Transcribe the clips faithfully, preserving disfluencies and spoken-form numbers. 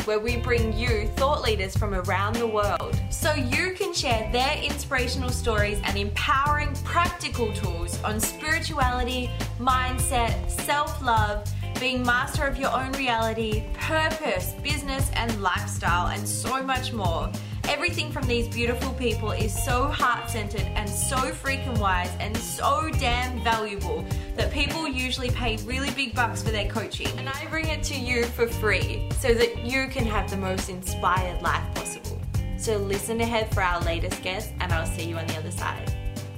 where we bring you thought leaders from around the world so you can share their inspirational stories and empowering practical tools on spirituality, mindset, self-love, being master of your own reality, purpose, business and lifestyle, and so much more. Everything from these beautiful people is so heart-centered and so freaking wise and so damn valuable that people usually pay really big bucks for their coaching. And I bring it to you for free so that you can have the most inspired life possible. So listen ahead for our latest guest, and I'll see you on the other side.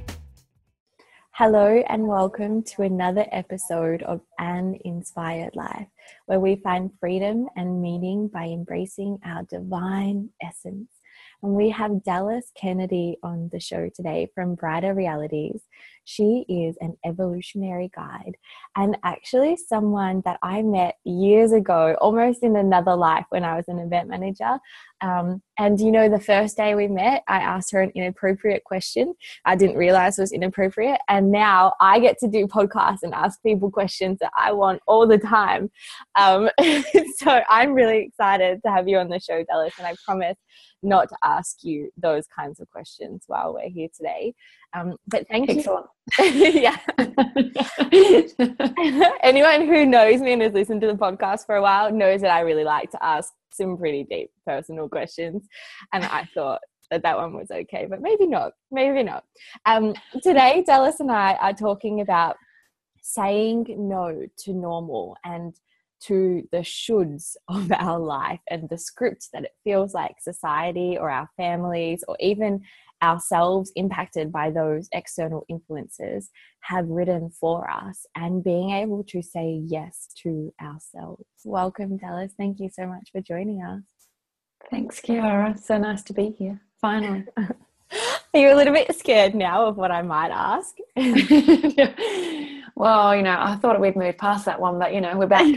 Hello and welcome to another episode of An Inspired Life, where we find freedom and meaning by embracing our divine essence. And we have Dallas Kennedy on the show today from Brighter Realities. She is an evolutionary guide and actually someone that I met years ago, almost in another life when I was an event manager. Um, and you know, the first day we met, I asked her an inappropriate question. I didn't realize it was inappropriate. And now I get to do podcasts and ask people questions that I want all the time. Um, so I'm really excited to have you on the show, Dallas. And I promise not to ask you those kinds of questions while we're here today. Um, but thank Excellent. you. Yeah. Anyone who knows me and has listened to the podcast for a while knows that I really like to ask some pretty deep personal questions. And I thought that that one was okay, but maybe not, maybe not. Um, today, Dallas and I are talking about saying no to normal and to the shoulds of our life and the script that it feels like society or our families or even ourselves, impacted by those external influences, have written for us, and being able to say yes to ourselves. Welcome, Dallas. Thank you so much for joining us. Thanks, Kiara. So nice to be here. Finally. Are you a little bit scared now of what I might ask? Well, you know, I thought we'd moved past that one, but, you know, we're back.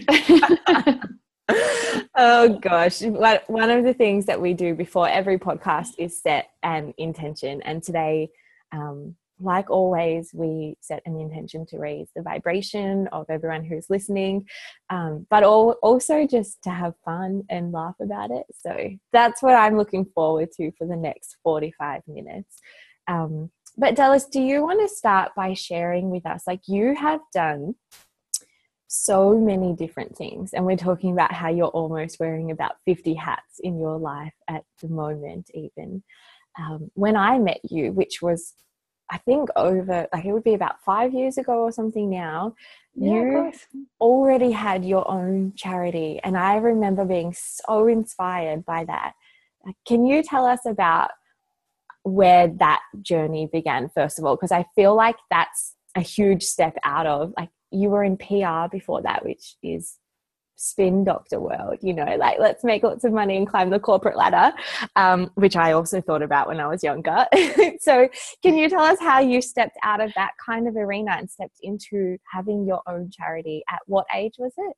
Oh, gosh. One of the things that we do before every podcast is set an intention. And today, um, like always, we set an intention to raise the vibration of everyone who's listening, um, but all, also just to have fun and laugh about it. So that's what I'm looking forward to for the next forty-five minutes. Um, but Dallas, do you want to start by sharing with us, like, you have done so many different things, and we're talking about how you're almost wearing about fifty hats in your life at the moment even. Um, when I met you, which was, I think over, like it would be about five years ago or something now, Yeah, you already had your own charity. And I remember being so inspired by that. Can you tell us about where that journey began, first of all? Because I feel like that's a huge step out of, like, you were in P R before that, which is spin doctor world, you know, like, let's make lots of money and climb the corporate ladder, um, which I also thought about when I was younger. So can you tell us how you stepped out of that kind of arena and stepped into having your own charity? At what age was it?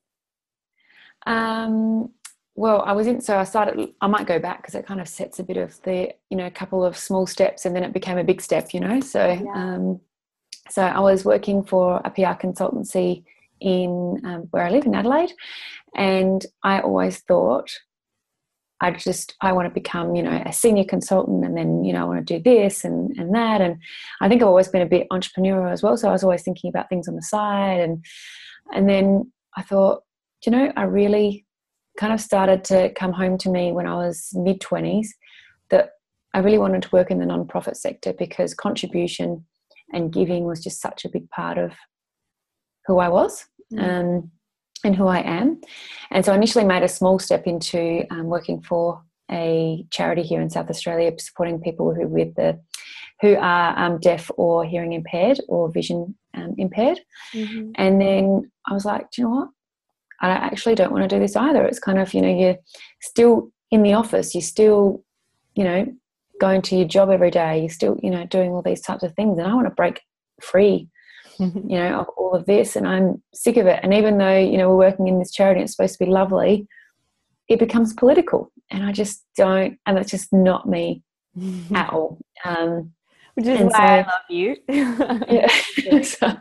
Um, well, I was in, so I started, I might go back because it kind of sets a bit of the, you know, a couple of small steps, and then it became a big step, you know, so, yeah. um, so I was working for a P R consultancy in um, where I live in Adelaide, and I always thought I just I want to become, you know, a senior consultant, and then, you know, I want to do this and, and that, and I think I've always been a bit entrepreneurial as well, so I was always thinking about things on the side, and and then I thought, you know, I really kind of started to come home to me when I was mid twenties that I really wanted to work in the non-profit sector, because contribution and giving was just such a big part of who I was, um, and who I am. And so I initially made a small step into um, working for a charity here in South Australia, supporting people who with the who are um, deaf or hearing impaired or vision um, impaired. Mm-hmm. And then I was like, do you know what? I actually don't want to do this either. It's kind of, you know, you're still in the office, you're still, you know, going to your job every day, you're still, you know, doing all these types of things, and I want to break free, you know, of all of this, and I'm sick of it. And even though, you know, we're working in this charity, it's supposed to be lovely, it becomes political, and I just don't, and it's just not me at all. Um, Which is why so, I love you. Yeah. so,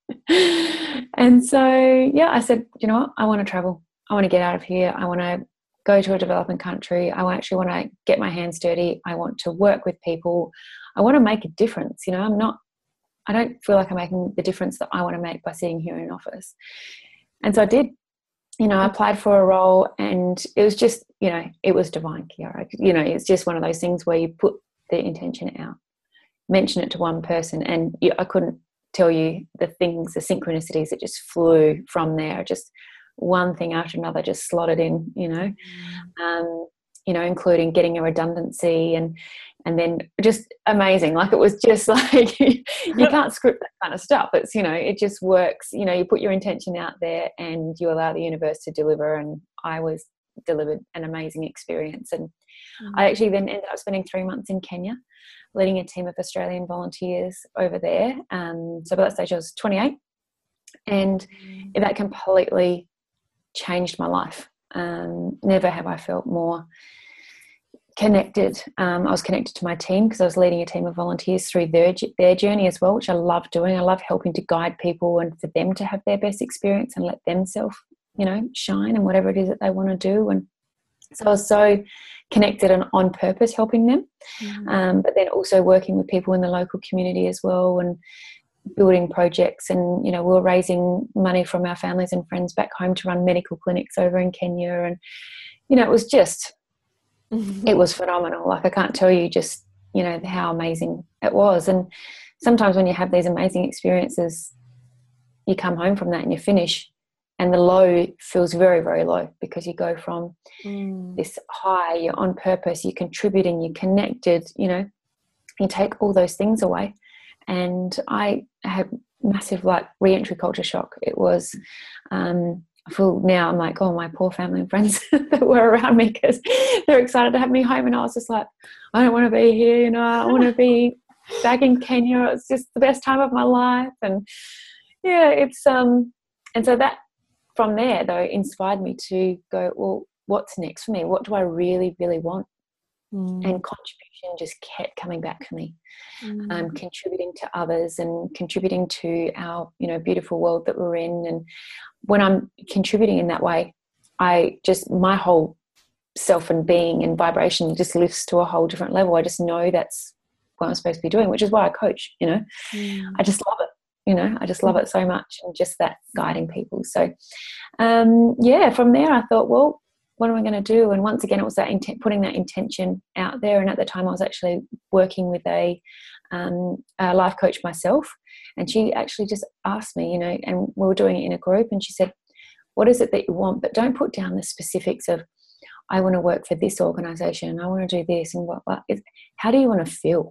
and so, yeah, I said, you know what, I want to travel. I want to get out of here. I want to go to a developing country. I actually want to get my hands dirty. I want to work with people. I want to make a difference. You know, I'm not, I don't feel like I'm making the difference that I want to make by sitting here in an office. And so I did, you know, I applied for a role, and it was just, you know, it was divine, Kiara. You know, it's just one of those things where you put the intention out, mention it to one person, and you, I couldn't tell you the things, the synchronicities that just flew from there. Just one thing after another just slotted in, you know, um, you know, including getting a redundancy and and then just amazing. Like, it was just like, you can't script that kind of stuff. It's, you know, it just works. You know, you put your intention out there and you allow the universe to deliver. And I was delivered an amazing experience. And mm-hmm. I actually then ended up spending three months in Kenya, leading a team of Australian volunteers over there. Um, so by that stage I was twenty-eight, and mm-hmm. that completely changed my life. Um, never have I felt more connected. Um, I was connected to my team because I was leading a team of volunteers through their their journey as well, which I love doing. I love helping to guide people and for them to have their best experience and let themselves, you know, shine in whatever it is that they want to do. And so I was so connected and on purpose helping them, mm-hmm. um, but then also working with people in the local community as well, and building projects. And, you know, we were raising money from our families and friends back home to run medical clinics over in Kenya. And, you know, it was just, it was phenomenal. Like, I can't tell you just, you know, how amazing it was. And sometimes when you have these amazing experiences, you come home from that and you finish, and the low feels very, very low, because you go from mm. this high, you're on purpose, you're contributing, you're connected, you know, you take all those things away. And I had massive, like, re-entry culture shock. It was, um, I feel now, I'm like, oh, my poor family and friends that were around me, because they're excited to have me home. And I was just like, I don't want to be here, you know, I want to be back in Kenya. It's just the best time of my life. And yeah, it's, um, and so that from there, though, inspired me to go, well, what's next for me? What do I really, really want? Mm. And contribution just kept coming back for me. Mm. Um, contributing to others and contributing to our, you know, beautiful world that we're in. And when I'm contributing in that way, I just, my whole self and being and vibration just lifts to a whole different level. I just know that's what I'm supposed to be doing, which is why I coach, you know. Mm. I just love it, you know, I just love it so much, and just that guiding people. So, um, yeah, from there I thought, well, what am I going to do? And once again, it was that intent, putting that intention out there. And at the time I was actually working with a, um, a life coach myself, and she actually just asked me, you know, and we were doing it in a group, and she said, what is it that you want? But don't put down the specifics of, I want to work for this organisation, I want to do this, and what, what. It's, how do you want to feel?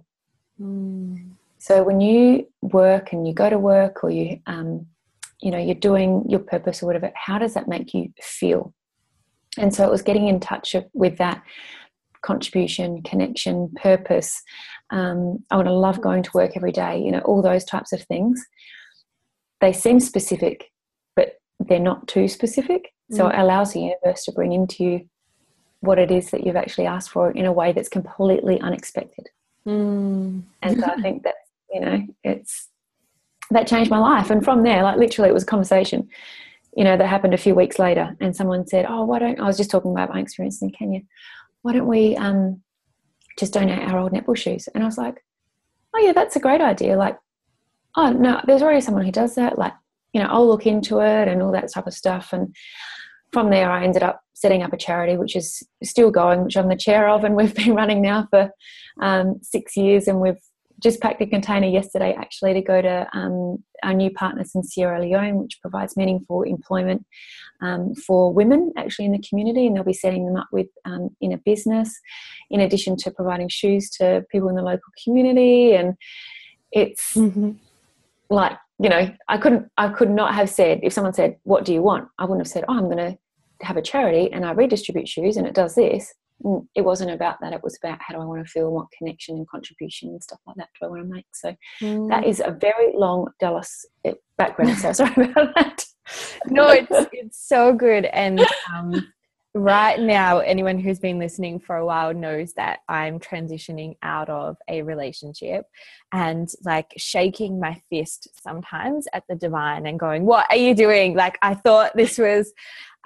Mm. So when you work and you go to work, or you, um, you know, you're doing your purpose or whatever, how does that make you feel? And so it was getting in touch with that contribution, connection, purpose. Um, I would love going to work every day, you know, all those types of things. They seem specific, but they're not too specific. So mm. it allows the universe to bring into you what it is that you've actually asked for in a way that's completely unexpected. Mm. And so I think that, you know, it's, that changed my life. And from there, like, literally it was a conversation, you know, that happened a few weeks later, and someone said, oh, why don't, I was just talking about my experience in Kenya, why don't we um, just donate our old netball shoes? And I was like, oh yeah, that's a great idea. Like, oh no, there's already someone who does that. Like, you know, I'll look into it and all that type of stuff. And from there I ended up setting up a charity, which is still going, which I'm the chair of, and we've been running now for um, six years. And we've just packed a container yesterday actually to go to um, our new partners in Sierra Leone, which provides meaningful employment um, for women actually in the community, and they'll be setting them up with um, in a business, in addition to providing shoes to people in the local community. And it's mm-hmm. like, you know, I couldn't, I could not have said, if someone said, what do you want? I wouldn't have said, oh, I'm going to have a charity and I redistribute shoes and it does this. It wasn't about that. It was about, how do I want to feel, what connection and contribution and stuff like that do I want to make? So mm. that is a very long Dallas background. So sorry about that. No, it's it's so good. And um, right now, anyone who's been listening for a while knows that I'm transitioning out of a relationship, and like shaking my fist sometimes at the divine and going, what are you doing? Like, I thought this was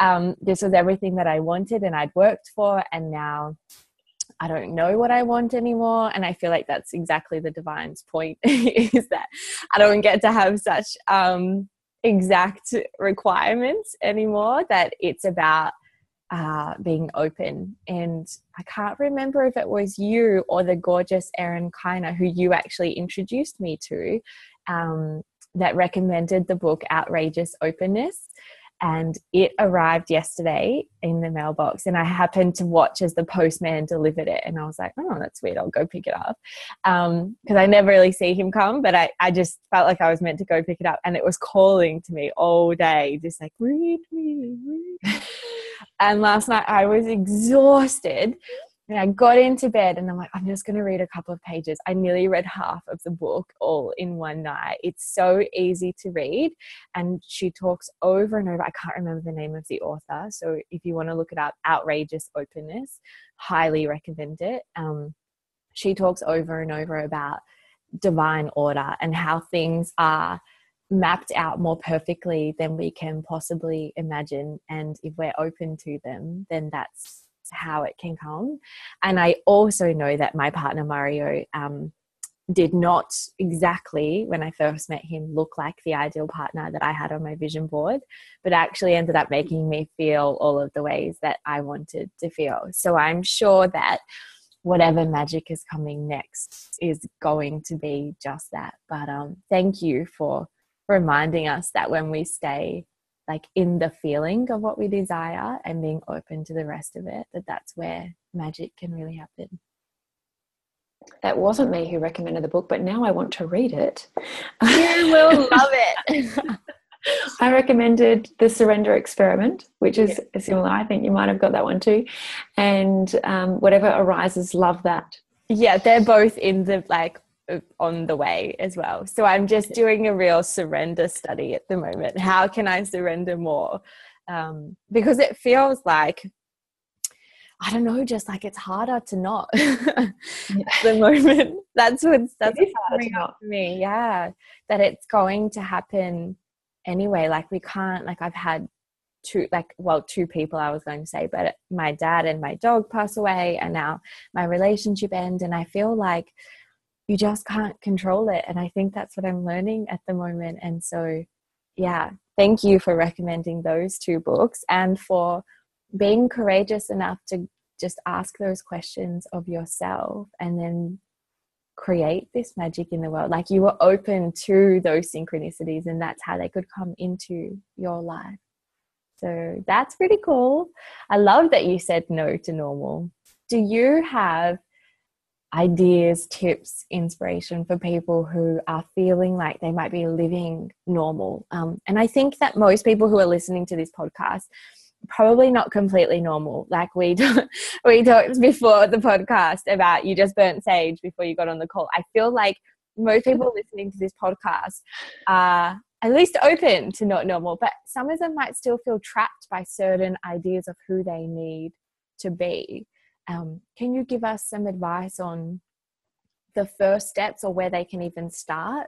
um, this was everything that I wanted and I'd worked for, and now I don't know what I want anymore. And I feel like that's exactly the divine's point, is that I don't get to have such um, exact requirements anymore, that it's about uh, being open. And I can't remember if it was you or the gorgeous Erin Kiner, who you actually introduced me to, um, that recommended the book Outrageous Openness. And it arrived yesterday in the mailbox, and I happened to watch as the postman delivered it. And I was like, oh, that's weird. I'll go pick it up. Um, because I never really see him come, but I, I just felt like I was meant to go pick it up. And it was calling to me all day, just like, read me, read. And last night I was exhausted. And I got into bed and I'm like, I'm just going to read a couple of pages. I nearly read half of the book all in one night. It's so easy to read. And she talks over and over. I can't remember the name of the author. So if you want to look it up, Outrageous Openness, highly recommend it. Um, she talks over and over about divine order and how things are mapped out more perfectly than we can possibly imagine. And if we're open to them, then that's how it can come. And I also know that my partner Mario um, did not exactly, when I first met him, look like the ideal partner that I had on my vision board, but actually ended up making me feel all of the ways that I wanted to feel. So I'm sure that whatever magic is coming next is going to be just that. But um, thank you for reminding us that when we stay like in the feeling of what we desire and being open to the rest of it, that that's where magic can really happen. That wasn't me who recommended the book, but now I want to read it. You will love it. I recommended The Surrender Experiment, which is yeah. similar. I think you might have got that one too. And um, Whatever Arises, love that. Yeah, they're both in the like on the way as well. So I'm just doing a real surrender study at the moment. How can I surrender more? Um, because it feels like, I don't know, just like it's harder to not yeah. at the moment. That's what's that's what's coming up for me. Yeah, that it's going to happen anyway. Like we can't. Like I've had two, like well, two people I was going to say, but my dad and my dog pass away, and now my relationship ends, and I feel like you just can't control it. And I think that's what I'm learning at the moment. And so, yeah, thank you for recommending those two books and for being courageous enough to just ask those questions of yourself and then create this magic in the world. Like you were open to those synchronicities, and that's how they could come into your life. So that's pretty cool. I love that you said no to normal. Do you have ideas, tips, inspiration for people who are feeling like they might be living normal? Um, and I think that most people who are listening to this podcast probably not completely normal. Like we we talked before the podcast about you just burnt sage before you got on the call. I feel like most people listening to this podcast are at least open to not normal, but some of them might still feel trapped by certain ideas of who they need to be. Um, can you give us some advice on the first steps or where they can even start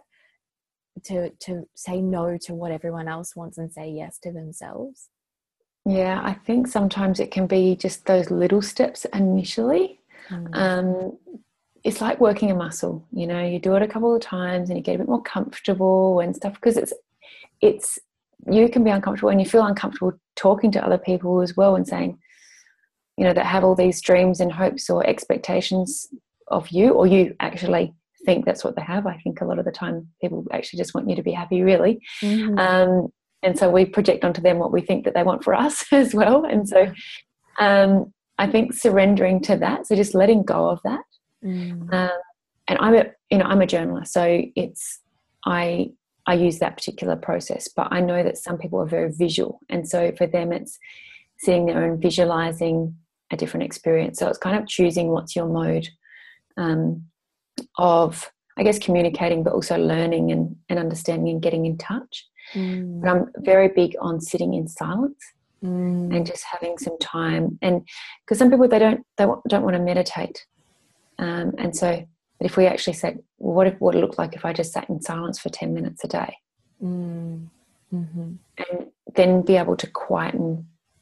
to to say no to what everyone else wants and say yes to themselves? Yeah, I think sometimes it can be just those little steps initially. Mm. Um, it's like working a muscle, you know, you do it a couple of times and you get a bit more comfortable and stuff, because it's, it's, you can be uncomfortable and you feel uncomfortable talking to other people as well and saying, you know, that have all these dreams and hopes or expectations of you, or you actually think that's what they have. I think a lot of the time people actually just want you to be happy, really. Mm-hmm. Um, and so we project onto them what we think that they want for us as well. And so um, I think surrendering to that, so just letting go of that. Mm. Um, and I'm a, you know, I'm a journaler, so it's, I, I use that particular process, but I know that some people are very visual. And so for them, it's sitting there and visualizing a different experience. So it's kind of choosing what's your mode um, of, I guess, communicating, but also learning and, and understanding and getting in touch. Mm. But I'm very big on sitting in silence mm. and just having some time. And because some people, they don't, they don't want to meditate. Um, and so, but if we actually said, well, what if, what it looked like if I just sat in silence for ten minutes a day? Mm. Mm-hmm. And then be able to quieten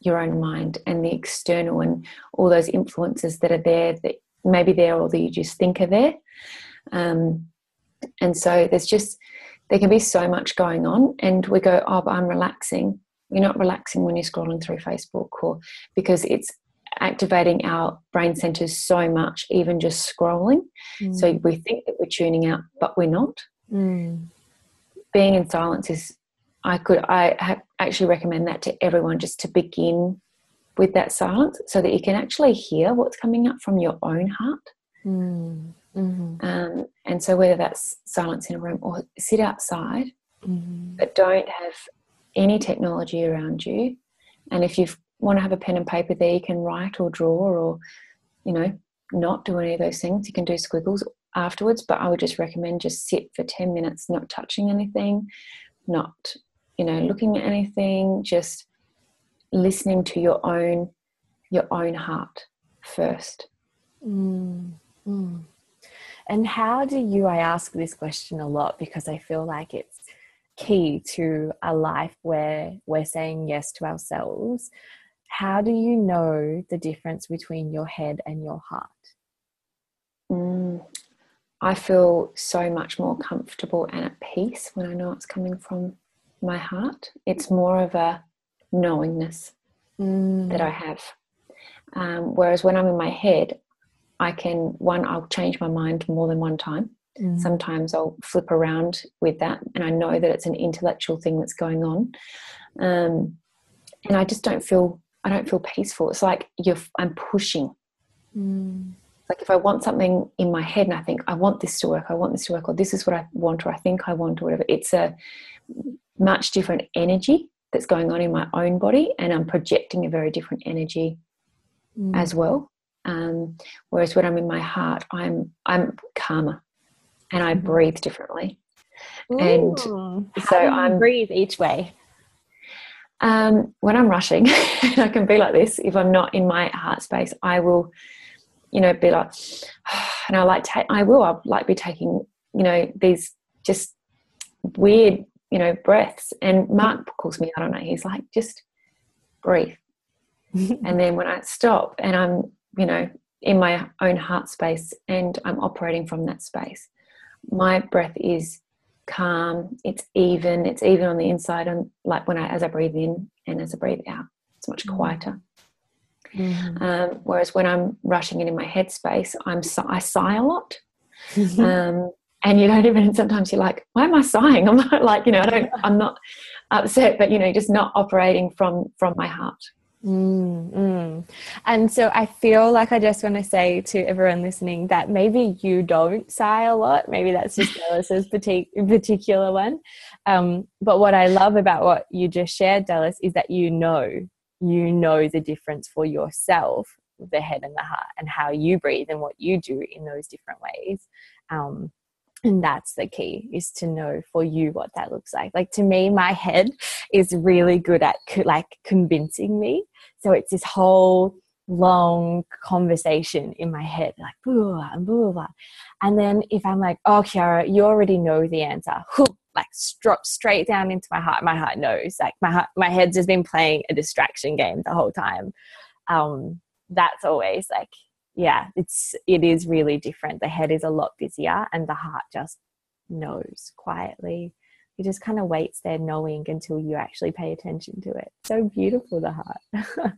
your own mind and the external and all those influences that are there that maybe there or that you just think are there. Um, and so there's just, there can be so much going on, and we go, oh, but I'm relaxing. You're not relaxing when you're scrolling through Facebook, or because it's activating our brain centers so much, even just scrolling. Mm. So we think that we're tuning out, but we're not. Mm. Being in silence is, I could, I ha- actually recommend that to everyone, just to begin with that silence so that you can actually hear what's coming up from your own heart. Mm. Mm-hmm. Um, and so whether that's silence in a room or sit outside, mm-hmm. but don't have any technology around you. And if you want to have a pen and paper there, you can write or draw, or, you know, not do any of those things. You can do squiggles afterwards, but I would just recommend just sit for ten minutes, not touching anything, not, you know, looking at anything, just listening to your own, your own heart first. Mm. Mm. And how do you, I ask this question a lot because I feel like it's key to a life where we're saying yes to ourselves. How do you know the difference between your head and your heart? Mm, I feel so much more comfortable and at peace when I know it's coming from my heart. It's more of a knowingness mm. that I have. Um, whereas when I'm in my head, I can, one, I'll change my mind more than one time. Mm. Sometimes I'll flip around with that, and I know that it's an intellectual thing that's going on. Um, and I just don't feel, I don't feel peaceful. It's like you're, I'm pushing. Mm. It's like if I want something in my head and I think, I want this to work, I want this to work, or this is what I want, or I think I want, or whatever. It's a much different energy that's going on in my own body, and I'm projecting a very different energy mm. as well. Um, whereas when I'm in my heart, I'm I'm calmer, and I breathe differently. Ooh. And How so do you I'm breathe each way. Um, when I'm rushing, and I can be like this, if I'm not in my heart space, I will, you know, be like, and I like take, I will, I'll like be taking, you know, these just weird, you know, breaths. And Mark calls me, I don't know, he's like, just breathe. And then when I stop and I'm, you know, in my own heart space and I'm operating from that space, my breath is calm, it's even, it's even on the inside, and like when I, as I breathe in and as I breathe out, it's much quieter. Mm-hmm. Um, whereas when I'm rushing in in my head space, I'm, I sigh a lot. um, and you don't even, sometimes you're like, why am I sighing? I'm not like, you know, I don't, I'm not upset, but, you know, just not operating from, from my heart. Mm-hmm. And so I feel like I just want to say to everyone listening that maybe you don't sigh a lot. Maybe that's just Dallas's particular one. Um, but what I love about what you just shared, Dallas, is that you know, you know the difference for yourself, the head and the heart, and how you breathe and what you do in those different ways. Um, And that's the key, is to know for you what that looks like. Like, to me, my head is really good at co- like convincing me. So it's this whole long conversation in my head, like blah, blah, blah, blah. And then if I'm like, oh, Kiara, you already know the answer, like drop straight down into my heart. My heart knows. Like my heart, my head's just been playing a distraction game the whole time. Um, that's always like, yeah, it's, it is really different. The head is a lot busier and the heart just knows quietly. It just kind of waits there knowing until you actually pay attention to it. So beautiful, the heart.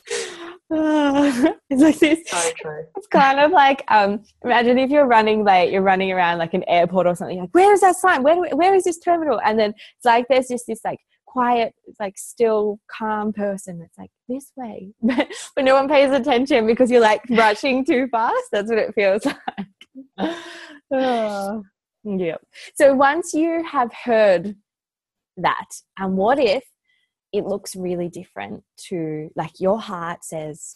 Oh, it's like this. So true. It's kind of like, um, imagine if you're running late, you're running around like an airport or something, like, where is that sign? Where, do we, where is this terminal? And then it's like, there's just this like quiet, like still calm person that's like, this way. But, but no one pays attention because you're like rushing too fast. That's what it feels like. Oh, yeah. So once you have heard that, and what if it looks really different to, like, your heart says,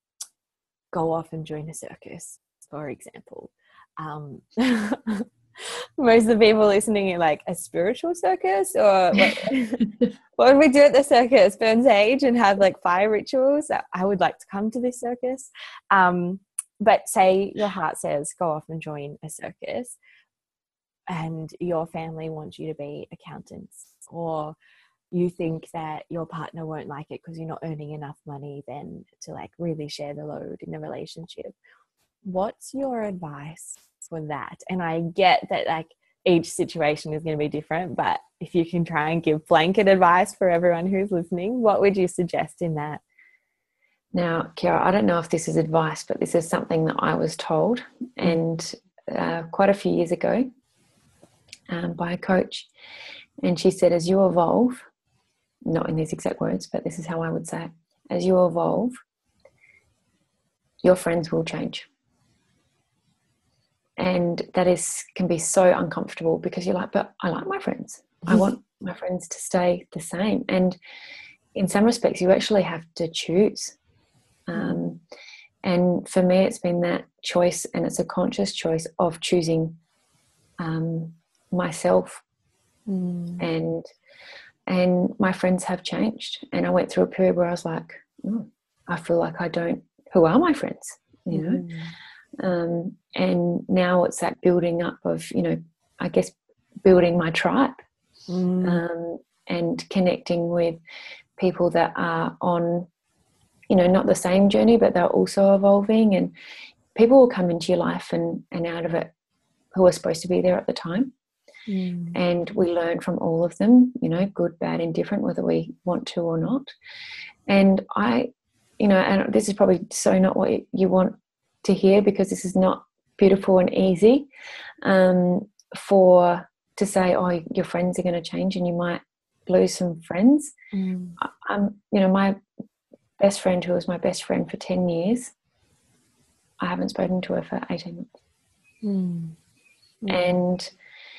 go off and join a circus, for example. Um, most of the people listening are like, a spiritual circus? Or what, what would we do at the circus? Burn sage and have like fire rituals? I would like to come to this circus. Um, but say your heart says, go off and join a circus, and your family wants you to be accountants or you think that your partner won't like it because you're not earning enough money then to like really share the load in the relationship. What's your advice for that? And I get that like each situation is going to be different, but if you can try and give blanket advice for everyone who's listening, what would you suggest in that? Now, Kiara, I don't know if this is advice, but this is something that I was told, and uh, quite a few years ago um, by a coach. And she said, as you evolve, not in these exact words, but this is how I would say it, as you evolve, your friends will change. And that is can be so uncomfortable because you're like, but I like my friends. I want my friends to stay the same. And in some respects, you actually have to choose. Um, and for me, it's been that choice, and it's a conscious choice of choosing um, myself. Mm. And and my friends have changed. And I went through a period where I was like, oh, I feel like I don't, who are my friends? You know? Mm. Um, and now it's that building up of, you know, I guess building my tribe mm. um, and connecting with people that are on, you know, not the same journey, but they're also evolving, and people will come into your life and, and out of it who are supposed to be there at the time. Mm. And we learn from all of them, you know, good, bad, indifferent, whether we want to or not. And I, you know, and this is probably so not what you want to hear, because this is not beautiful and easy um, for to say, oh, your friends are going to change and you might lose some friends. Mm. I, I'm, you know, my best friend, who was my best friend for ten years, I haven't spoken to her for eighteen months. Mm. Mm. And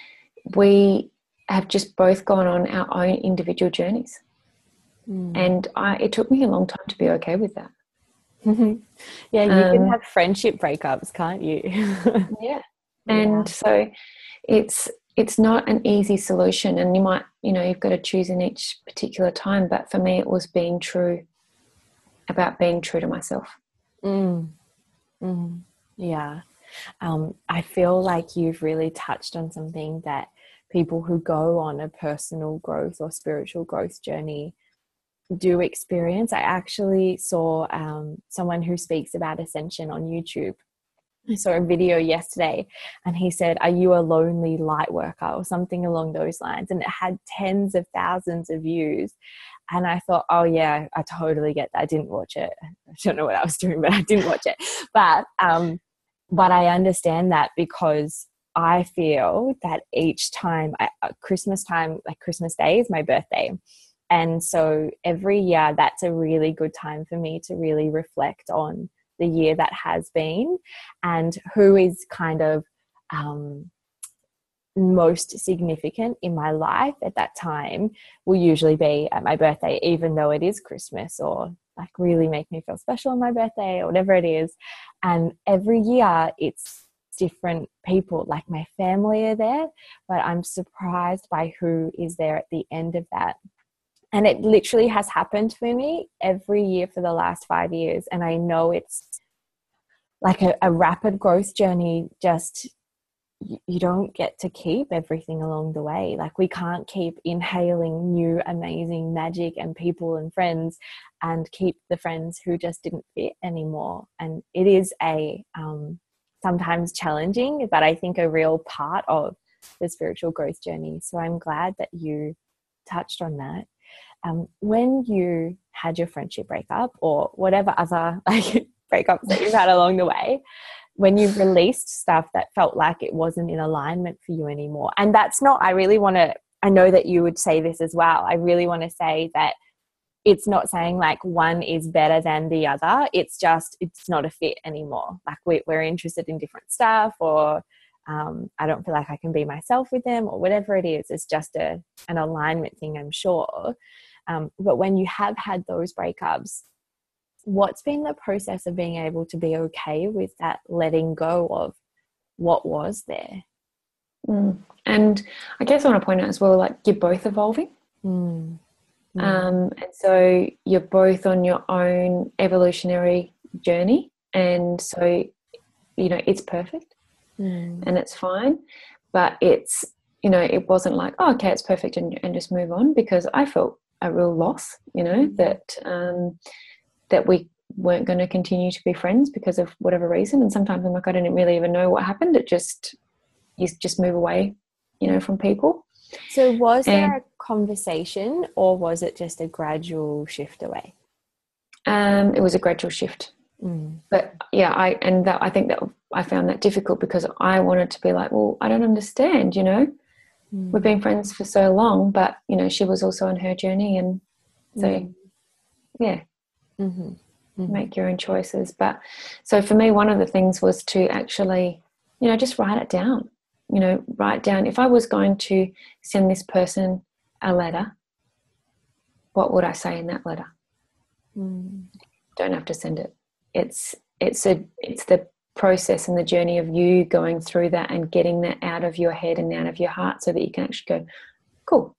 we have just both gone on our own individual journeys. Mm. And I, it took me a long time to be okay with that. Yeah, you um, can have friendship breakups, can't you? yeah. And yeah. so it's it's not an easy solution, and you might, you know, you've got to choose in each particular time. But for me, it was being true, about being true to myself. Mm. Mm. Yeah. Um, I feel like you've really touched on something that people who go on a personal growth or spiritual growth journey do experience. I actually saw um, someone who speaks about ascension on YouTube. I saw a video yesterday and he said, are you a lonely light worker, or something along those lines? And it had tens of thousands of views. And I thought, oh yeah, I totally get that. I didn't watch it. I don't know what I was doing, but I didn't watch it. But, um, but I understand that, because I feel that each time, I, Christmas time, like Christmas Day is my birthday. And so every year, that's a really good time for me to really reflect on the year that has been, and who is kind of um, most significant in my life at that time will usually be at my birthday, even though it is Christmas, or like really make me feel special on my birthday, or whatever it is. And every year it's different people. Like my family are there, but I'm surprised by who is there at the end of that. And it literally has happened for me every year for the last five years. And I know it's like a, a rapid growth journey. Just, you don't get to keep everything along the way. Like we can't keep inhaling new, amazing magic and people and friends and keep the friends who just didn't fit anymore. And it is a um, sometimes challenging, but I think a real part of the spiritual growth journey. So I'm glad that you touched on that. Um, when you had your friendship breakup, or whatever other like breakups that you've had along the way, when you released stuff that felt like it wasn't in alignment for you anymore, and that's not, I really want to, I know that you would say this as well. I really want to say that it's not saying like one is better than the other. It's just, it's not a fit anymore. Like we, we're interested in different stuff, or um, I don't feel like I can be myself with them, or whatever it is. It's just a an alignment thing, I'm sure. Um, but when you have had those breakups, what's been the process of being able to be okay with that letting go of what was there? Mm. And I guess I want to point out as well, like you're both evolving. Mm. Mm. Um, and so you're both on your own evolutionary journey. And so, you know, it's perfect mm. and it's fine, but it's you know, it wasn't like, oh, okay, it's perfect and, and just move on, because I felt a real loss, you know, mm-hmm. that um, that we weren't going to continue to be friends because of whatever reason. And sometimes I'm like, I didn't really even know what happened. It just, you just move away, you know, from people. So was and, there a conversation, or was it just a gradual shift away? Um, it was a gradual shift. Mm. But yeah, I, and that, I think that I found that difficult because I wanted to be like, well, I don't understand, you know, mm. we've been friends for so long, but you know, she was also on her journey. And so, mm. yeah, mm-hmm. Mm-hmm. make your own choices. But so for me, one of the things was to actually, you know, just write it down, you know, write down, if I was going to send this person a letter, what would I say in that letter? Mm. Don't have to send it. It's it's a it's the process and the journey of you going through that and getting that out of your head and out of your heart, so that you can actually go, cool.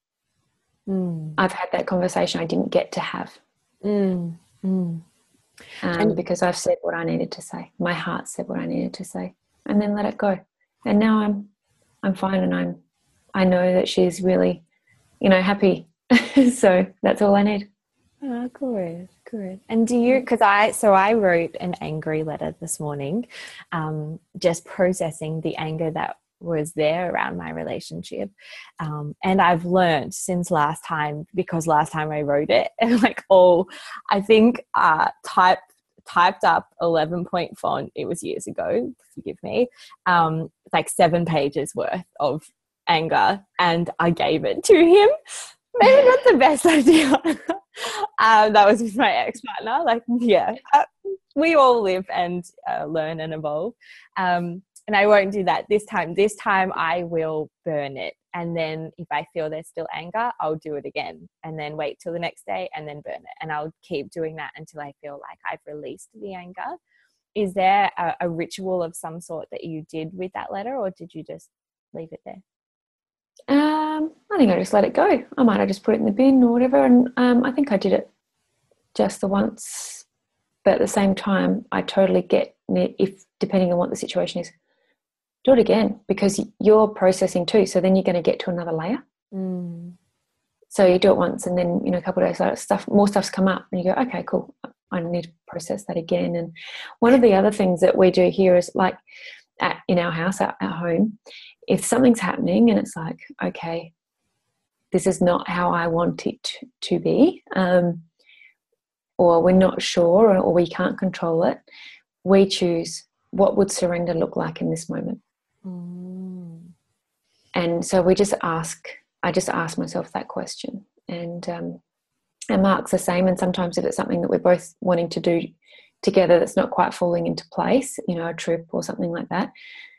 Mm. I've had that conversation I didn't get to have, mm. Mm. Um, and because I've said what I needed to say. My heart said what I needed to say, and then let it go. And now I'm I'm fine, and I'm I know that she's really, you know, happy. So that's all I need. Oh, good, good. And do you, because I, so I wrote an angry letter this morning, um, just processing the anger that was there around my relationship. Um, and I've learned since last time, because last time I wrote it, like all, I think uh, type, typed up eleven point font, it was years ago, forgive me, um, like seven pages worth of anger, and I gave it to him. Maybe not the best idea. um, that was with my ex-partner. Like, yeah, uh, we all live and uh, learn and evolve. Um, and I won't do that this time. This time I will burn it. And then if I feel there's still anger, I'll do it again, and then wait till the next day and then burn it. And I'll keep doing that until I feel like I've released the anger. Is there a, a ritual of some sort that you did with that letter, or did you just leave it there? Um, I think I just let it go. I might have just put it in the bin or whatever. And um, I think I did it just the once. But at the same time, I totally get it, if depending on what the situation is, do it again, because you're processing too. So then you're going to get to another layer. Mm. So you do it once, and then, you know, a couple of days later, stuff, more stuff's come up, and you go, okay, cool. I need to process that again. And one of the other things that we do here is, like, at, in our house, at, at home, if something's happening and it's like, okay, this is not how I want it to, to be, um, or we're not sure, or, or we can't control it, we choose what would surrender look like in this moment. Mm. And so we just ask, I just ask myself that question. And, um, and Mark's the same. And sometimes if it's something that we're both wanting to do together that's not quite falling into place, you know, a trip or something like that,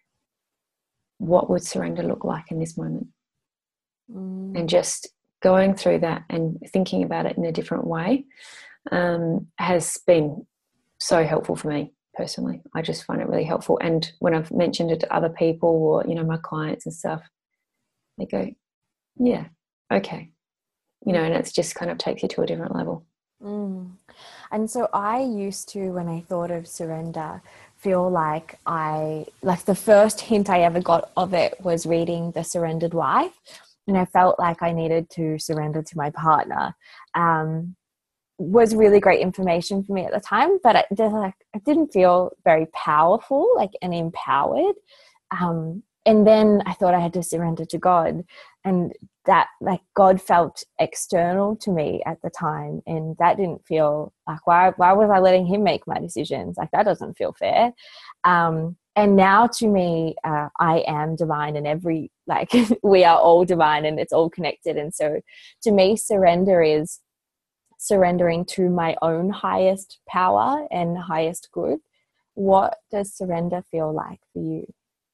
what would surrender look like in this moment? Mm. And just going through that and thinking about it in a different way um, has been so helpful for me personally. I just find it really helpful. And when I've mentioned it to other people, or, you know, my clients and stuff, they go, yeah, okay. You know, and it's just kind of takes you to a different level. Mm. And so I used to, when I thought of surrender, feel like I, like the first hint I ever got of it was reading The Surrendered Wife. And I felt like I needed to surrender to my partner. Um, was really great information for me at the time, but it, just, like, it didn't feel very powerful, like, and empowered. Um, and then I thought I had to surrender to God, and that, like, God felt external to me at the time, and that didn't feel like, why why was I letting him make my decisions? Like, that doesn't feel fair. Um, and now to me, uh, I am divine, and every, like, we are all divine, and it's all connected. And so to me, surrender is surrendering to my own highest power and highest good. What does surrender feel like for you?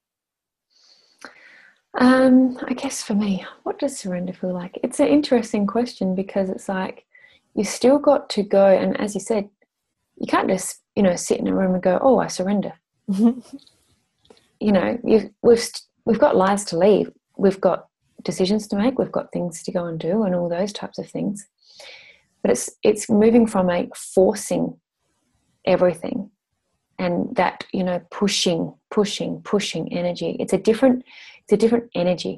Um, I guess for me, what does surrender feel like? It's an interesting question, because it's like, you still got to go, and as you said, you can't just, you know, sit in a room and go, oh, I surrender. You know, you've, we've we've got lives to lead, we've got decisions to make, we've got things to go and do, and all those types of things. But it's it's moving from a forcing everything, and that, you know, pushing, pushing, pushing energy. It's a different, it's a different energy.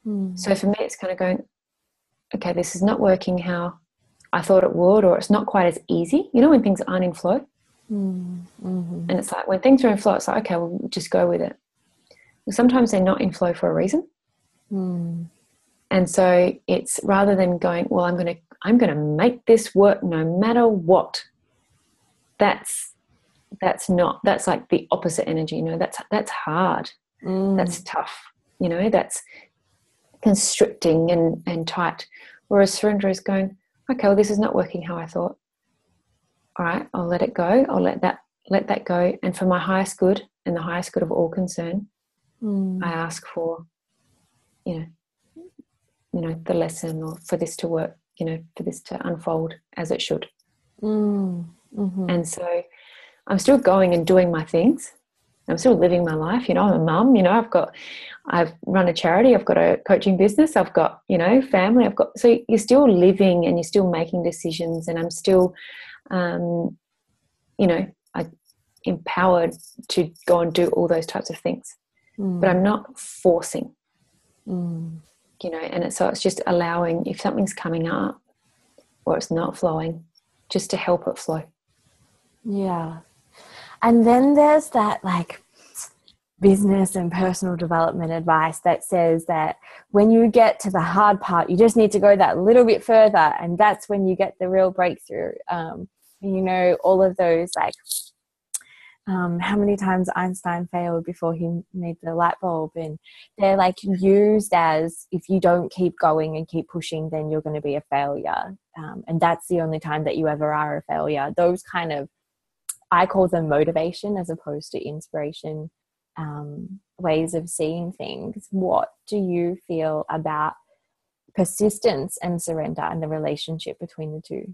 Mm. So for me, it's kind of going, okay, this is not working how I thought it would, or it's not quite as easy. You know, when things aren't in flow. Mm. Mm-hmm. And it's like when things are in flow, it's like, okay, we'll just go with it. Sometimes they're not in flow for a reason. Mm. And so it's rather than going, well, I'm going to, I'm going to make this work no matter what. That's, that's not, that's like the opposite energy. You know, that's, that's hard. Mm. That's tough. You know, that's constricting and, and tight. Whereas surrender is going, okay, well, this is not working how I thought. All right, I'll let it go. I'll let that, let that go. And for my highest good and the highest good of all concern, Mm. I ask for, you know, you know, the lesson, or for this to work, you know, for this to unfold as it should. Mm. Mm-hmm. And so I'm still going and doing my things. I'm still living my life. You know, I'm a mum, you know, I've got, I've run a charity, I've got a coaching business, I've got, you know, family, I've got, so you're still living and you're still making decisions, and I'm still, um, you know, I, empowered to go and do all those types of things. Mm. But I'm not forcing, Mm. you know, and it's, so it's just allowing, if something's coming up or it's not flowing, just to help it flow. Yeah. And then there's that like business and personal development advice that says that when you get to the hard part, you just need to go that little bit further, and that's when you get the real breakthrough. Um, you know, all of those like, Um, how many times Einstein failed before he made the light bulb, and they're like used as, if you don't keep going and keep pushing, then you're going to be a failure. Um, and that's the only time that you ever are a failure. Those kind of, I call them motivation as opposed to inspiration, um, ways of seeing things. What do you feel about persistence and surrender and the relationship between the two?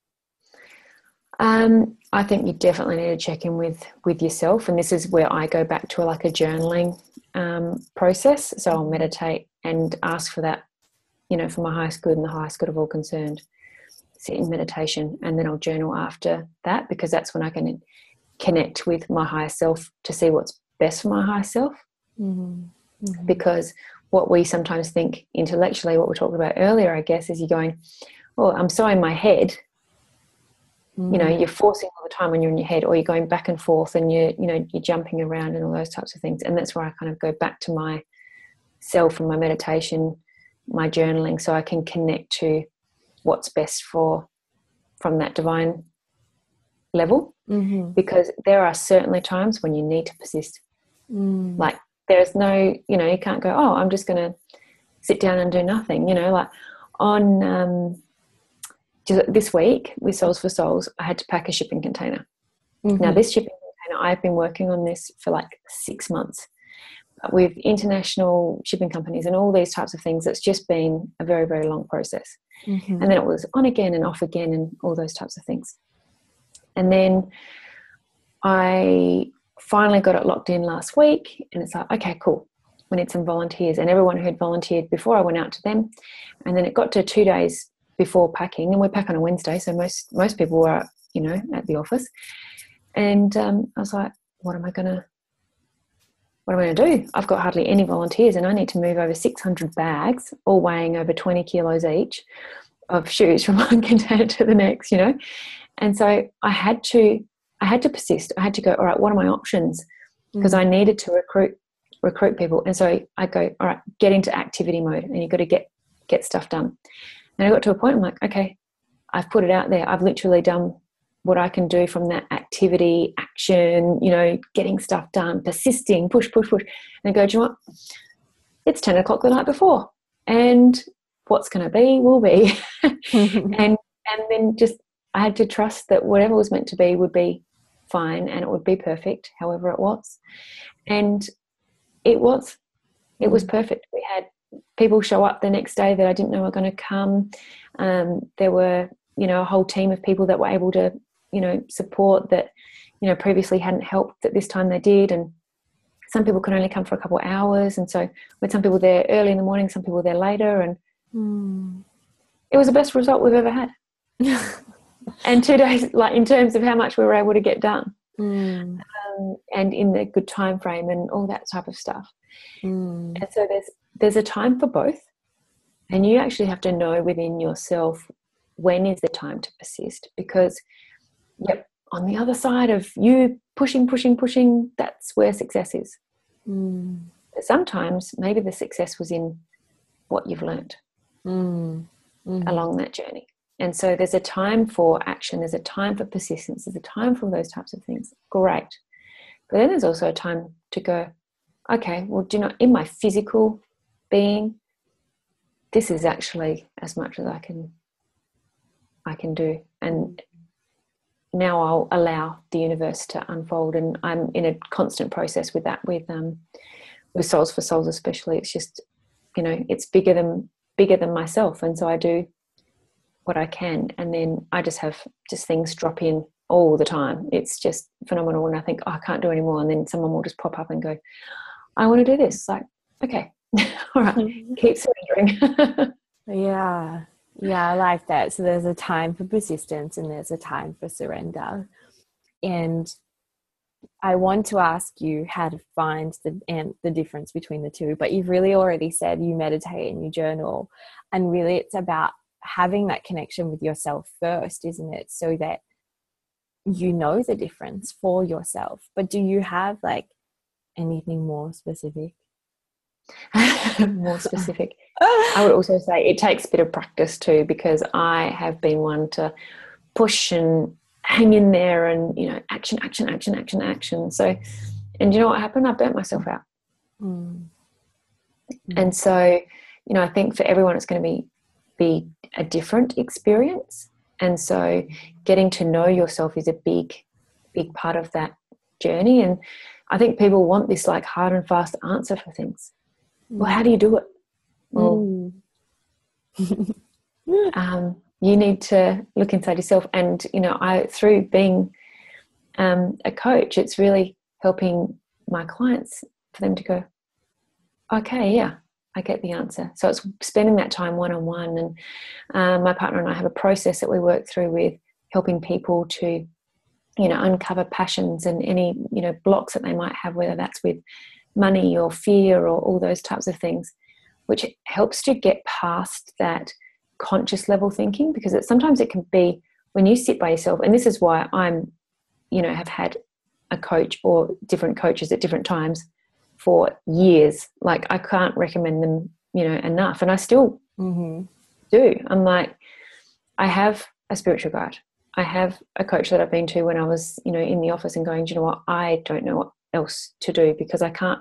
Um, I think you definitely need to check in with, with yourself. And this is where I go back to a, like a journaling um, process. So I'll meditate and ask for that, you know, for my highest good and the highest good of all concerned. Sit in meditation, and then I'll journal after that, because that's when I can connect with my higher self to see what's best for my higher self. Mm-hmm. Mm-hmm. Because what we sometimes think intellectually, what we talked about earlier, I guess, is you're going, oh, I'm so in my head. You know, you're forcing all the time when you're in your head, or you're going back and forth, and you're, you know, you're jumping around and all those types of things. And that's where I kind of go back to my self and my meditation, my journaling, so I can connect to what's best for, from that divine level. Mm-hmm. Because there are certainly times when you need to persist. Mm. Like there's no, you know, you can't go, oh, I'm just going to sit down and do nothing. You know, like on, um, this week with Souls for Souls, I had to pack a shipping container. Mm-hmm. Now, this shipping container, I've been working on this for like six months. But with international shipping companies and all these types of things, it's just been a very, very long process. Mm-hmm. And then it was on again and off again and all those types of things. And then I finally got it locked in last week, and it's like, okay, cool. We need some volunteers. And everyone who had volunteered before, I went out to them. And then it got to two days before packing, and we pack on a Wednesday, so most most people were, you know, at the office. And um, I was like, what am I gonna what am I gonna do? I've got hardly any volunteers, and I need to move over six hundred bags, all weighing over twenty kilos each, of shoes from one container to the next, you know. And so I had to I had to persist. I had to go, all right, what are my options? Because mm. I needed to recruit recruit people. And so I go, all right, get into activity mode, and you've got to get get stuff done. And I got to a point, I'm like, okay, I've put it out there. I've literally done what I can do from that activity, action, you know, getting stuff done, persisting, push, push, push. And I go, do you know what? It's ten o'clock the night before, and what's going to be will be. and and then just I had to trust that whatever was meant to be would be fine, and it would be perfect, however it was. And it was. It was perfect. We had people show up the next day that I didn't know were going to come. Um, there were, you know, a whole team of people that were able to, you know, support that, you know, previously hadn't helped that this time they did. And some people could only come for a couple of hours. And so we had some people there early in the morning, some people there later. And mm. it was the best result we've ever had. And two days, like in terms of how much we were able to get done. Mm. Um, and in the good time frame and all that type of stuff. Mm. And so there's there's a time for both, and you actually have to know within yourself when is the time to persist, because yep, on the other side of you pushing, pushing, pushing, that's where success is. Mm. But sometimes maybe the success was in what you've learned mm. mm. along that journey. And so there's a time for action, there's a time for persistence, there's a time for those types of things. Great. But then there's also a time to go, okay, well, do you know, in my physical being, this is actually as much as I can I can do. And now I'll allow the universe to unfold. And I'm in a constant process with that, with um with Souls for Souls especially. It's just, you know, it's bigger than bigger than myself. And so I do what I can, and then I just have just things drop in all the time. It's just phenomenal. And I think, oh, I can't do anymore, and then someone will just pop up and go, I want to do this. It's like, okay, all right, keep surrendering. Yeah, yeah, I like that. So there's a time for persistence and there's a time for surrender. And I want to ask you how to find the and the difference between the two, but you've really already said you meditate and you journal, and really it's about having that connection with yourself first, isn't it? So that you know the difference for yourself. But do you have like anything more specific? More specific. I would also say it takes a bit of practice too, because I have been one to push and hang in there and, you know, action, action, action, action, action. So, and you know what happened? I burnt myself out. Mm. Mm. And so, you know, I think for everyone it's going to be be a different experience. And so getting to know yourself is a big, big part of that journey. And I think people want this like hard and fast answer for things. Mm. Well, how do you do it? Well, mm. um, you need to look inside yourself. And, you know, I, through being um, a coach, it's really helping my clients for them to go, okay, yeah, I get the answer. So it's spending that time one-on-one. And um, my partner and I have a process that we work through with helping people to, you know, uncover passions and any, you know, blocks that they might have, whether that's with money or fear or all those types of things, which helps to get past that conscious level thinking, because it, sometimes it can be when you sit by yourself. And this is why I'm, you know, have had a coach or different coaches at different times for years. Like I can't recommend them, you know, enough. And I still mm-hmm. do. I'm like, I have a spiritual guide. I have a coach that I've been to when I was, you know, in the office and going, do you know what? I don't know what else to do, because I can't,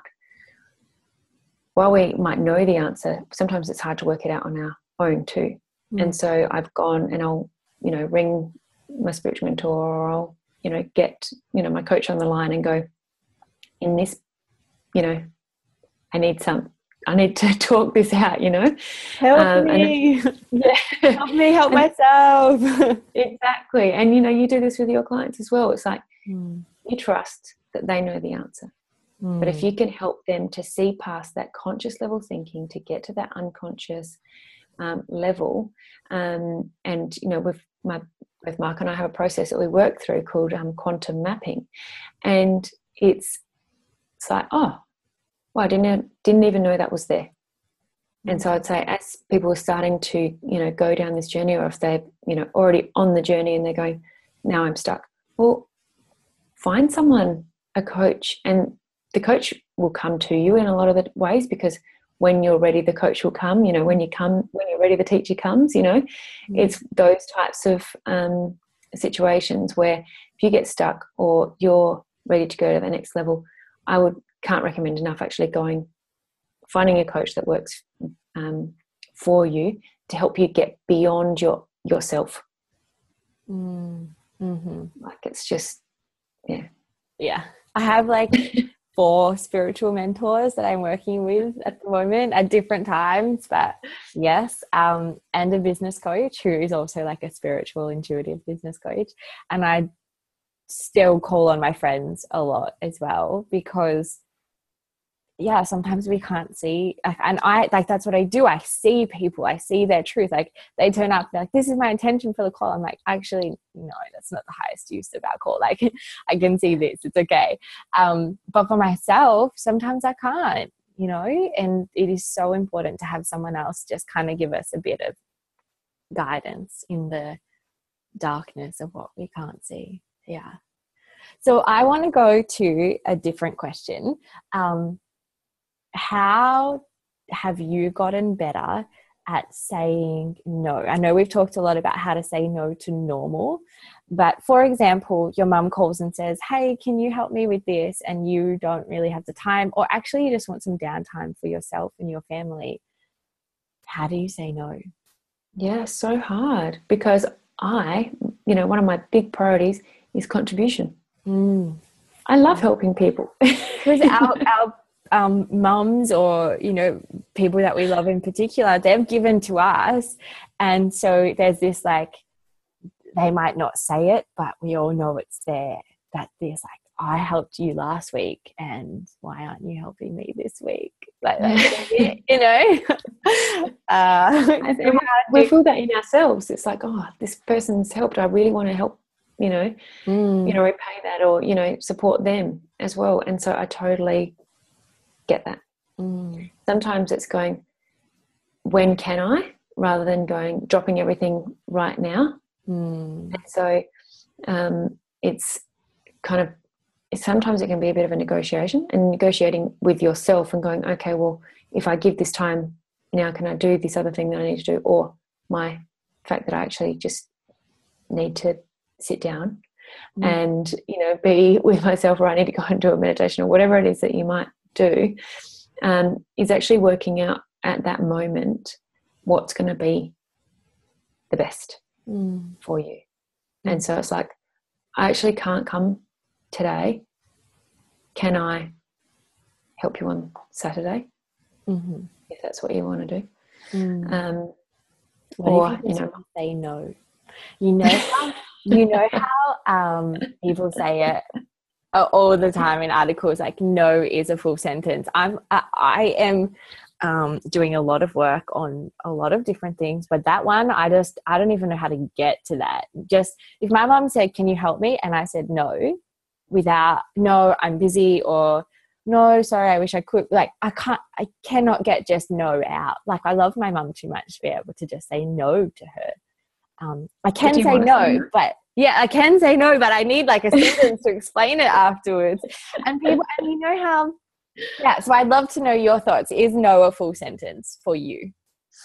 while we might know the answer, sometimes it's hard to work it out on our own too. Mm. And so I've gone and I'll, you know, ring my spiritual mentor, or I'll, you know, get, you know, my coach on the line and go, in this, you know, I need some, I need to talk this out, you know. Help um, me. And, yeah. Help me help and, myself. Exactly. And, you know, you do this with your clients as well. It's like mm. you trust that they know the answer. Mm. But if you can help them to see past that conscious level thinking, to get to that unconscious um, level, um, and, you know, with my, with Mark and I have a process that we work through called um, quantum mapping. And it's, it's like, oh, well, I didn't, didn't even know that was there. And so I'd say as people are starting to, you know, go down this journey, or if they're, you know, already on the journey and they're going, now I'm stuck. Well, find someone, a coach, and the coach will come to you in a lot of the ways, because when you're ready, the coach will come. You know, when you come, when you're ready, the teacher comes. You know, mm-hmm. It's those types of um, situations where if you get stuck or you're ready to go to the next level, I would can't recommend enough actually going, finding a coach that works um, for you to help you get beyond your yourself. Mm-hmm. Like it's just, yeah. Yeah. I have like four spiritual mentors that I'm working with at the moment at different times, but yes, um, and a business coach who is also like a spiritual, intuitive business coach. And I still call on my friends a lot as well, because yeah, sometimes we can't see, and I like that's what I do. I see people, I see their truth. Like they turn up, they're like, "This is my intention for the call." I'm like, actually, no, that's not the highest use of our call. Like, I can see this, it's okay. Um, but for myself, sometimes I can't. you know, and it is so important to have someone else just kind of give us a bit of guidance in the darkness of what we can't see. Yeah. So I want to go to a different question. Um, how have you gotten better at saying no? I know we've talked a lot about how to say no to normal, but for example, your mum calls and says, hey, can you help me with this? And you don't really have the time, or actually you just want some downtime for yourself and your family. How do you say no? Yeah, so hard, because I, you know, one of my big priorities is contribution. Mm. I love helping people. Because our, our um, mums, or, you know, people that we love in particular, they've given to us. And so there's this, like, they might not say it, but we all know it's there, that there's like, I helped you last week and why aren't you helping me this week? Like, that, you know? uh, and we, we feel that in ourselves. It's like, oh, this person's helped. I really want to help, you know, mm. you know, repay that, or, you know, support them as well. And so I totally get that. Mm. Sometimes it's going, when can I, rather than going, dropping everything right now. Mm. And so um, it's kind of, sometimes it can be a bit of a negotiation, and negotiating with yourself and going, okay, well, if I give this time now, can I do this other thing that I need to do? Or my fact that I actually just need to sit down mm. and, you know, be with myself, or I need to go and do a meditation, or whatever it is that you might do, um, is actually working out at that moment what's going to be the best mm. for you. Mm. And so it's like, I actually can't come today. Can I help you on Saturday? Mm-hmm. If that's what you want to do. Mm. Um, what or, if you, you know, say no? You know how, you know how um, people say it all the time in articles, like, no is a full sentence. I'm, I, I am um, doing a lot of work on a lot of different things, but that one, I just, I don't even know how to get to that. Just, if my mom said, can you help me? And I said no, without, no, I'm busy, or no, sorry, I wish I could. Like, I can't, I cannot get just no out. Like, I love my mum too much to be able to just say no to her. Um, I can say no, say no, but yeah, I can say no, but I need like a sentence to explain it afterwards. And people, and you know how, yeah, so I'd love to know your thoughts. Is no a full sentence for you?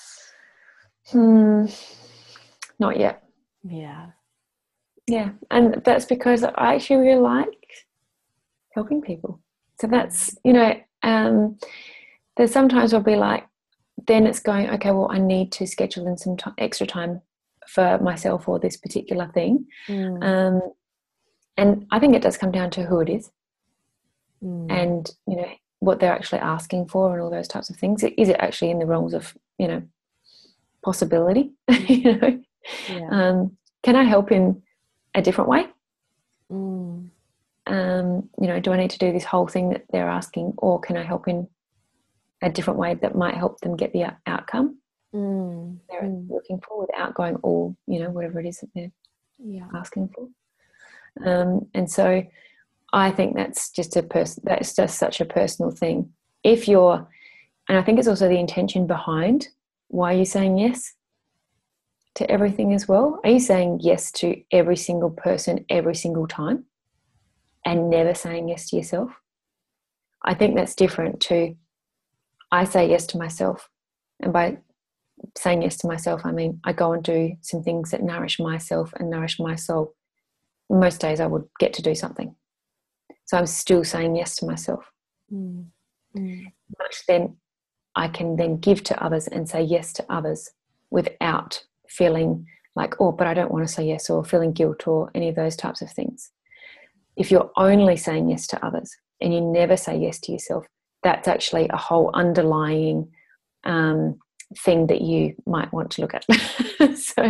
Hmm, not yet. Yeah. Yeah, and that's because I actually really like helping people. So that's, you know, um, there's sometimes I'll be like, then it's going, okay, well, I need to schedule in some t- extra time for myself or this particular thing. Mm. Um, and I think it does come down to who it is mm. and, you know, what they're actually asking for and all those types of things. Is it actually in the realms of, you know, possibility? you know, yeah. um, can I help in a different way? Mm. Um, you know, do I need to do this whole thing that they're asking, or can I help in a different way that might help them get the outcome mm. they're mm. looking for, without going all, you know, whatever it is that they're yeah. asking for. Um, and so I think that's just a person, that's just such a personal thing. If you're, and I think it's also the intention behind why you're saying yes to everything as well. Are you saying yes to every single person every single time and never saying yes to yourself? I think that's different to, I say yes to myself. And by saying yes to myself, I mean I go and do some things that nourish myself and nourish my soul. Most days I would get to do something. So I'm still saying yes to myself. Mm. Mm. Much then I can then give to others and say yes to others without feeling like, oh, but I don't want to say yes, or feeling guilt, or any of those types of things. If you're only saying yes to others and you never say yes to yourself, that's actually a whole underlying um, thing that you might want to look at. So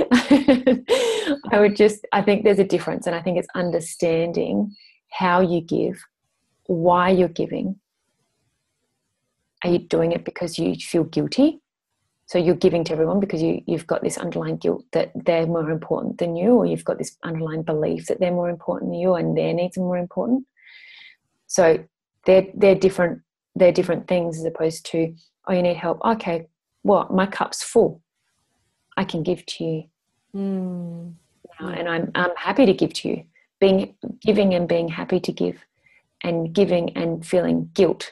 I would just, I think there's a difference, and I think it's understanding how you give, why you're giving. Are you doing it because you feel guilty? So you're giving to everyone because you, you've got this underlying guilt that they're more important than you, or you've got this underlying belief that they're more important than you and their needs are more important. So they're, they're different they're different things, as opposed to, oh, you need help. Okay, well, my cup's full. I can give to you. Mm. Now, and I'm I'm happy to give to you. Being giving and being happy to give, and giving and feeling guilt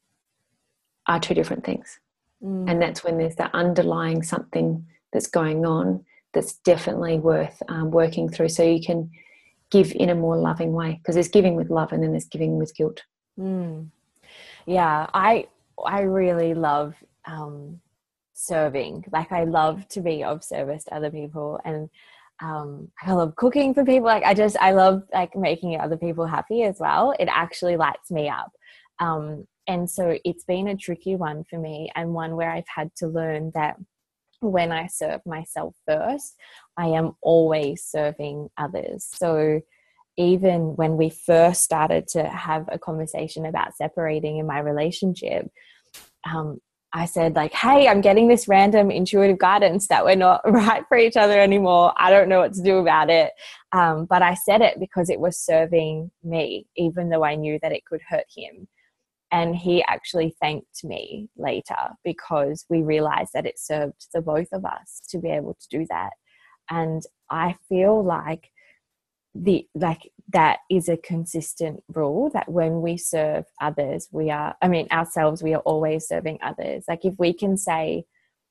are two different things. Mm. And that's when there's that underlying something that's going on that's definitely worth um, working through, so you can give in a more loving way, because there's giving with love and then there's giving with guilt. Mm. Yeah, I I really love um, serving. Like, I love to be of service to other people, and um, I love cooking for people. Like, I just I love like making other people happy as well. It actually lights me up. Um, and so it's been a tricky one for me, and one where I've had to learn that when I serve myself first, I am always serving others. So even when we first started to have a conversation about separating in my relationship, um, I said, like, hey, I'm getting this random intuitive guidance that we're not right for each other anymore. I don't know what to do about it. Um, but I said it because it was serving me, even though I knew that it could hurt him. And he actually thanked me later, because we realized that it served the both of us to be able to do that. And I feel like the like that is a consistent rule, that when we serve others, we are, I mean, ourselves, we are always serving others. Like, if we can say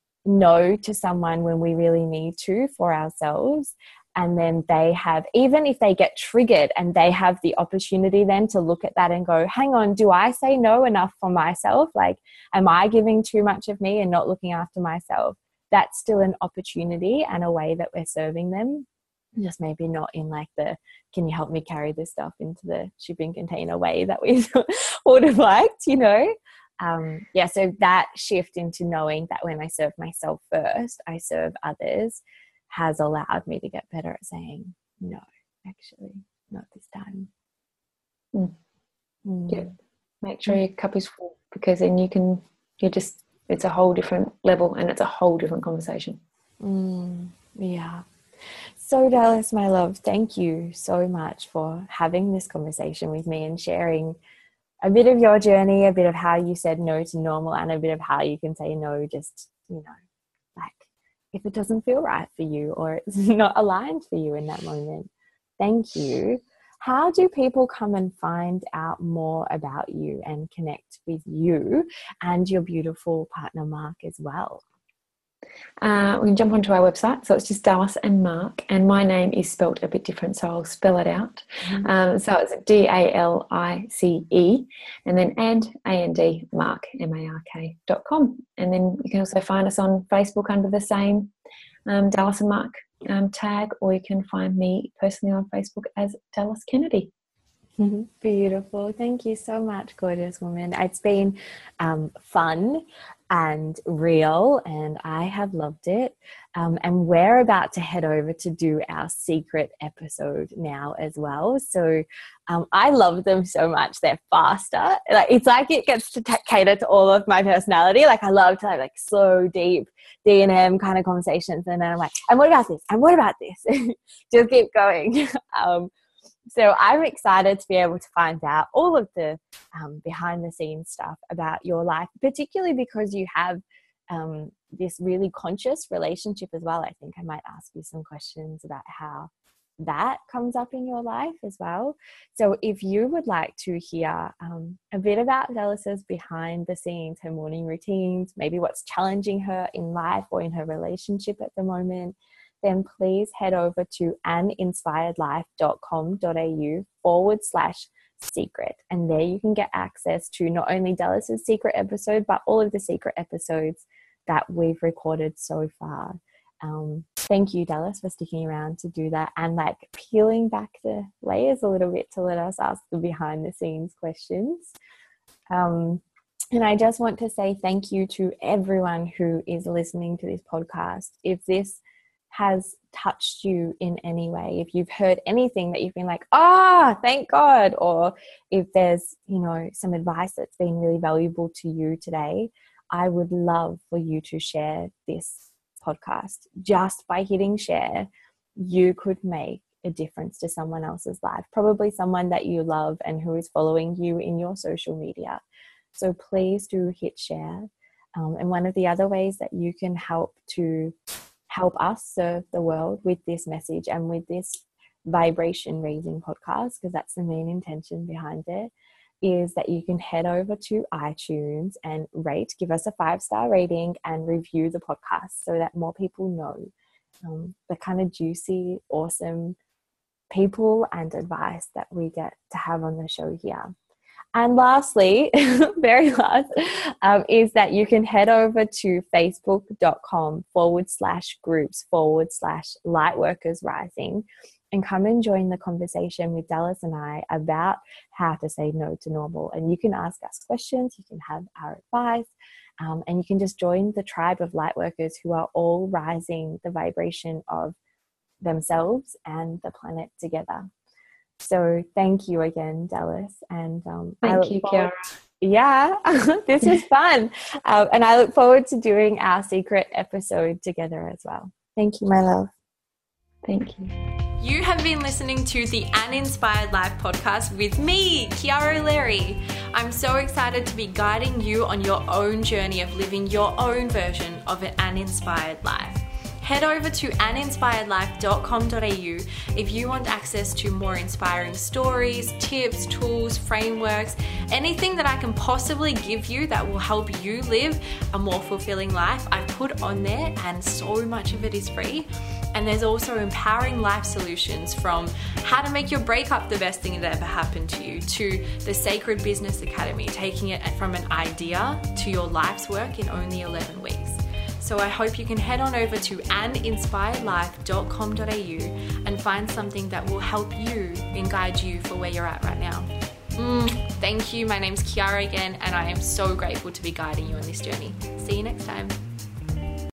no to someone when we really need to for ourselves, and then they have, even if they get triggered and they have the opportunity then to look at that and go, hang on, do I say no enough for myself? Like, am I giving too much of me and not looking after myself? That's still an opportunity and a way that we're serving them. Just maybe not in like the, can you help me carry this stuff into the shipping container way that we would have liked, you know? Um, yeah, so that shift into knowing that when I serve myself first, I serve others, has allowed me to get better at saying no, actually, not this time. Mm. Mm. Yeah. Make sure your cup is full, because then you can, you're just, it's a whole different level and it's a whole different conversation. Mm. Yeah. So Dallas, my love, thank you so much for having this conversation with me and sharing a bit of your journey, a bit of how you said no to normal, and a bit of how you can say no just, you know, like if it doesn't feel right for you or it's not aligned for you in that moment. Thank you. How do people come and find out more about you and connect with you and your beautiful partner, Mark, as well? Uh, we can jump onto our website. So it's just Dallas and Mark, and my name is spelt a bit different, so I'll spell it out. Mm-hmm. Um, so it's D A L I C E, and then and A N D Mark, M A R K dot com. And then you can also find us on Facebook under the same um, Dallas and Mark um, tag, or you can find me personally on Facebook as Dallas Kennedy. Beautiful. Thank you so much, gorgeous woman. It's been um, fun and real, and I have loved it. Um, and we're about to head over to do our secret episode now as well. So um, I love them so much. They're faster. Like, it's like it gets to t- cater to all of my personality. Like, I love to have like slow, deep D and M kind of conversations. And then I'm like, and what about this? And what about this? Just keep going. um, So I'm excited to be able to find out all of the um, behind the scenes stuff about your life, particularly because you have um, this really conscious relationship as well. I think I might ask you some questions about how that comes up in your life as well. So if you would like to hear um, a bit about Dallas's behind the scenes, her morning routines, maybe what's challenging her in life or in her relationship at the moment, then please head over to aninspiredlife.com.au forward slash secret. And there you can get access to not only Dallas's secret episode, but all of the secret episodes that we've recorded so far. Um, thank you, Dallas, for sticking around to do that and like peeling back the layers a little bit to let us ask the behind the scenes questions. Um, and I just want to say thank you to everyone who is listening to this podcast. If this has touched you in any way, if you've heard anything that you've been like, ah, oh, thank God, or if there's, you know, some advice that's been really valuable to you today, I would love for you to share this podcast. Just by hitting share, you could make a difference to someone else's life, probably someone that you love and who is following you in your social media. So please do hit share. Um, and one of the other ways that you can help to help us serve the world with this message and with this vibration raising podcast, because that's the main intention behind it, is that you can head over to iTunes and rate, give us a five-star rating and review the podcast so that more people know um, the kind of juicy, awesome people and advice that we get to have on the show here. And lastly, very last, um, is that you can head over to facebook.com forward slash groups forward slash Lightworkers Rising and come and join the conversation with Dallas and I about how to say no to normal. And you can ask us questions, you can have our advice, um, and you can just join the tribe of lightworkers who are all rising the vibration of themselves and the planet together. So thank you again, Dallas. And um, thank you, Kiara. Yeah, this was fun. Um, and I look forward to doing our secret episode together as well. Thank you, my love. Thank you. You have been listening to the An Inspired Life podcast with me, Kiara O'Leary. I'm so excited to be guiding you on your own journey of living your own version of an inspired life. Head over to an inspired life dot com dot a u if you want access to more inspiring stories, tips, tools, frameworks, anything that I can possibly give you that will help you live a more fulfilling life. I've put on there, and so much of it is free. And there's also empowering life solutions, from how to make your breakup the best thing that ever happened to you, to the Sacred Business Academy, taking it from an idea to your life's work in only eleven weeks. So I hope you can head on over to an inspired life dot com dot a u and find something that will help you and guide you for where you're at right now. Mm, thank you. My name's Kiara again, and I am so grateful to be guiding you on this journey. See you next time.